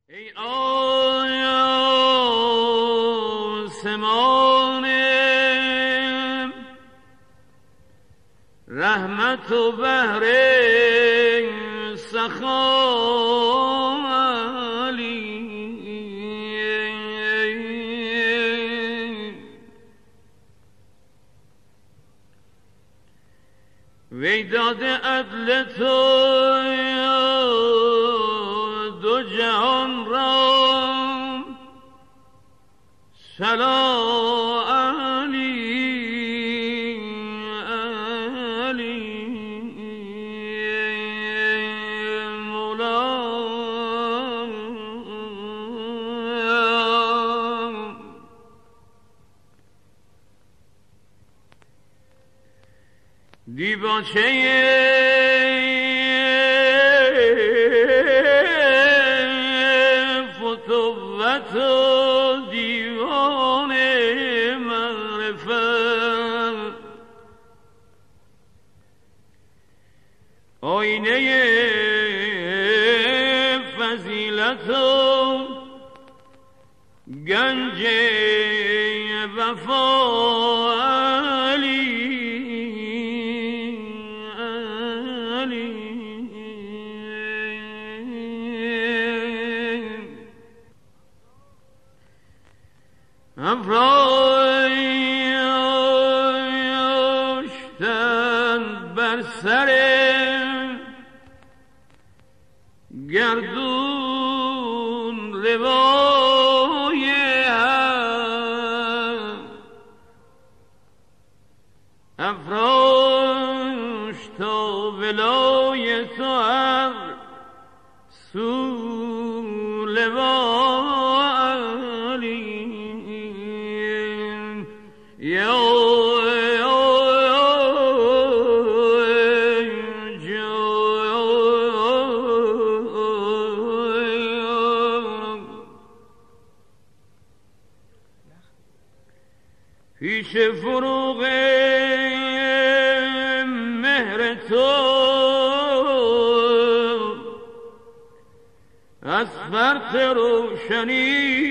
ای آسمان رحمت و بحر سخا علی، وی داده عدل تو دو جهان را سلا علی علی مولا دیباچه فتوت و دیوان معرفت، آینه فضیلت و گنج وفا علی افراشتند بر سر گردون لوای حق، افراشت تا ولای تو هر سو لوای پیش فروغ مهر تو از فرط روشنی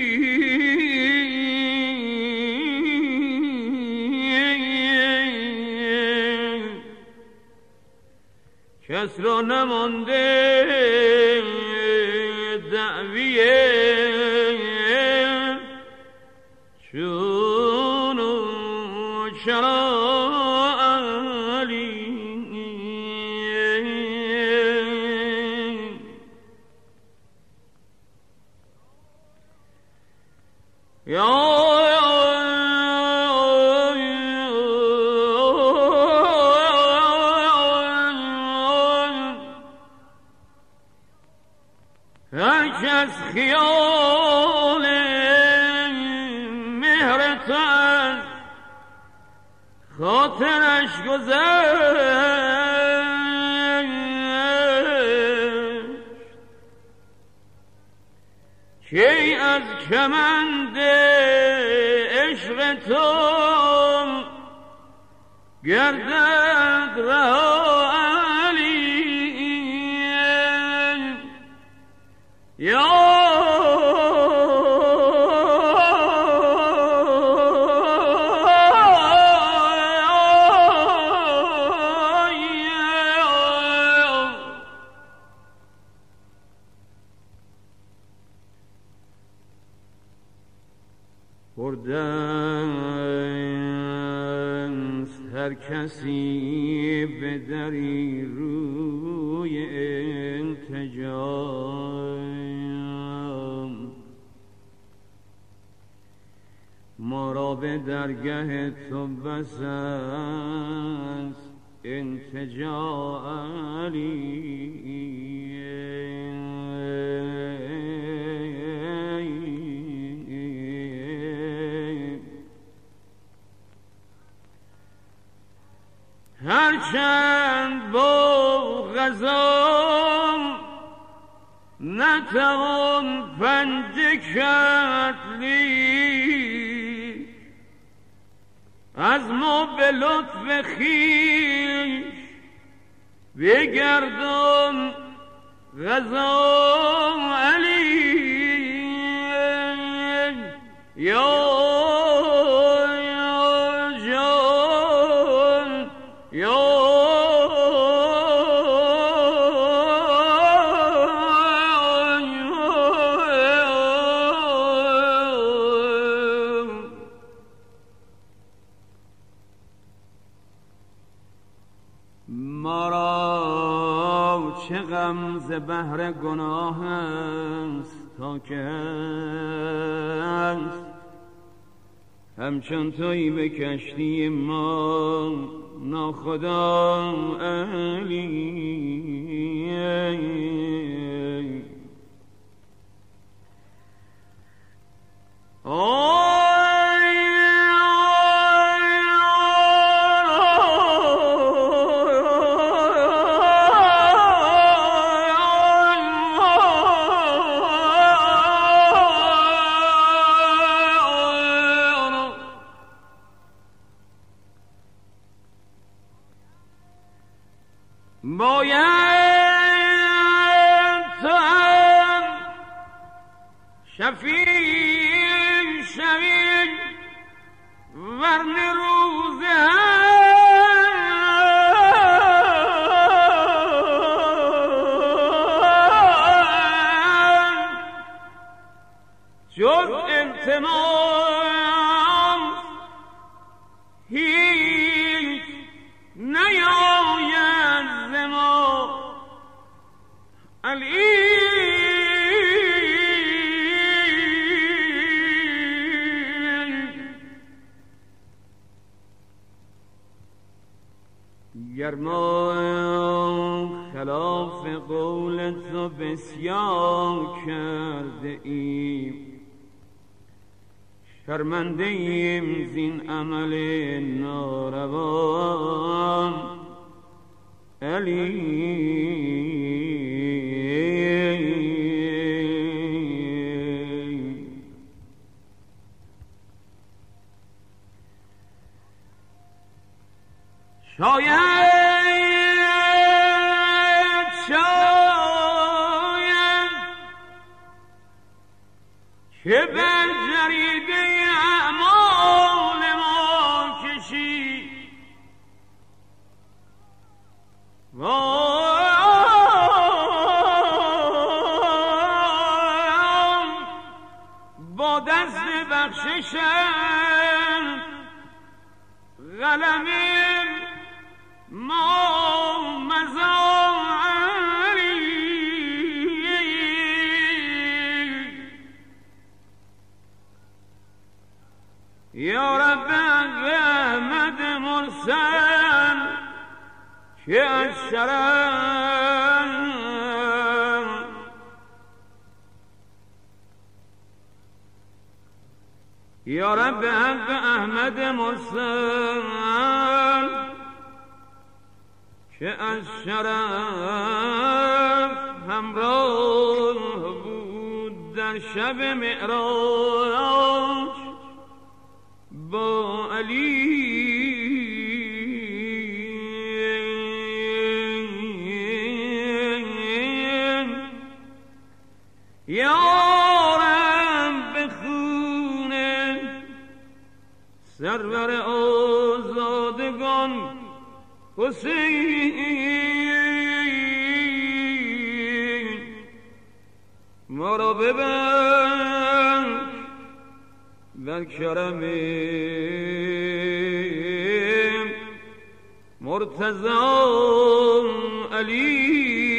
کس را نمانده دعویه چون و چرا علی یا هر کس خیال مهرت از خاطرش گذشت که از کمند عشق تو گردد رها علی یا بردست هر کسی به دری روی التجام، ما را به درگه تو بس است التجا علی هرچند با غذا نتوان پنجه کرد لیک از ما به لطف خویش بگردان غذا علی دلم ز بحر گناه است تا که هست، همچون تویی به کشتی ما ناخدا علی. باید تو هم شفیع شوی ورنه روز جز التماس هیچ نیاید ز ما علی. گر ما خلاف قول تو بسیار کرده ایم، شرمنده ایم زین عمل ناروا علی. شاید که بر جریده اعمال ما کشی با دست بخششم قلم ما مزاری. یا رب احمد مرسل که از شرم، یا رب احمد مرسل که از شرف همراه بود در شب معراج با علی. یارم به خون سرور آزادگان حسین ما را ببخش در کرم مرتضی علی.